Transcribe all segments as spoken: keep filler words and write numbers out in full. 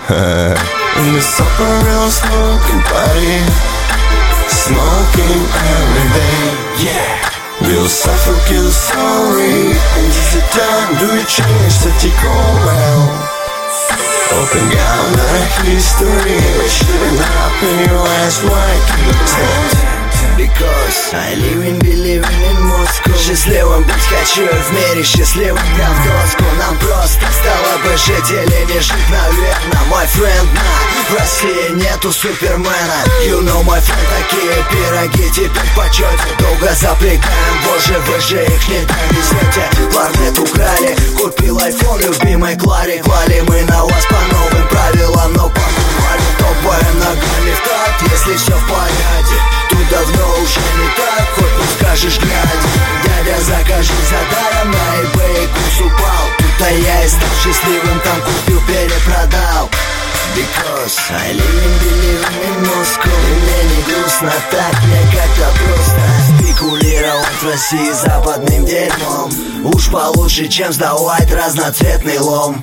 In the supper real smoking party, smoking every day, yeah. We'll suffer, kill, sorry. And just the time, do you change that you go well? Open down our history, shouldn't happen, your eyes wide, pretend. Because I live in, believing in Moscow. Счастливым быть хочу в мире, счастливым прям в доску. Нам просто стало бы жить или не жить, наверное. Мой френд, на, в России нету супермена. You know, my friend, такие пироги теперь в почете. Долго запрягаем, боже, вы же их не довезете. Ларнет украли, купил айфон любимой Кларе. Клали мы на вас по новым правилам, но покупали. Топаем ногами в такт, если все в порядке. Тут давно уже не так, хоть не скажешь глядя. Дядя, закажи за даром, на eBay курс упал. Тут-то я и стал счастливым, там купил, перепродал. Because I live in, believing in Moscow. И мне не грустно, так мне как-то просто спекулировать в России западным дерьмом. Уж получше, чем сдавать разноцветный лом.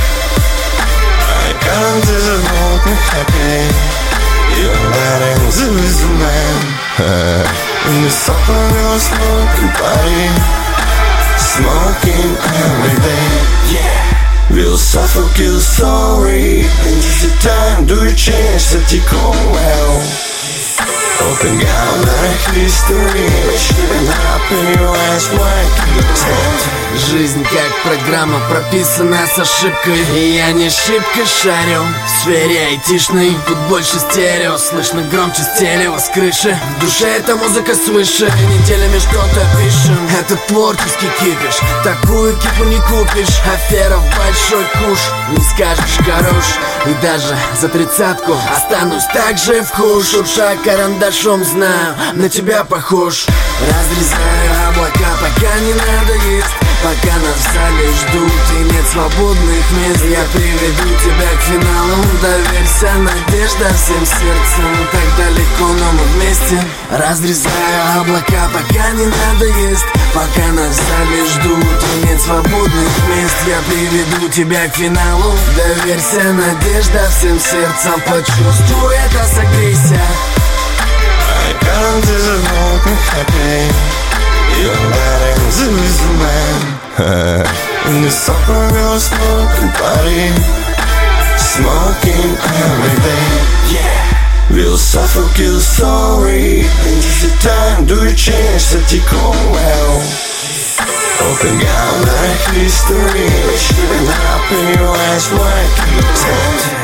I can't disappoint me happy. You're letting the man in the supper real smoking party, smoking every day, yeah. We'll suffer, kill, sorry. And just the time, do you change that you go well? Open down our history, shouldn't happen, your eyes wide, pretend. Жизнь как программа, прописана с ошибкой. И я не шибко шарю в сфере айтишной. Тут больше стерео, слышно громче стелева с крыши. В душе эта музыка свыше, неделями что-то пишем. Это творческий кипиш, такую кипу не купишь. Афера в большой куш, не скажешь хорош. И даже за тридцатку останусь так же в хуш. Шурша карандашом, знаю, на тебя похож. Разрезаю облака, пока не надоест. Пока нас в зале ждут и нет свободных мест. Я приведу тебя к финалу, доверься, надежда всем сердцем. Так далеко, но мы вместе. Разрезаю облака, пока не надоест. Пока нас в зале ждут и нет свободных мест. Я приведу тебя к финалу, доверься, надежда всем сердцем. Почувствуй это, согрейся. I can't disappoint me happy. You're letting the man in the supper real smoking party, smoking every day, yeah. We'll suffer, kill, sorry. And just the time, do you change that you go well? Open down our history, shouldn't happen, your eyes wide, pretend.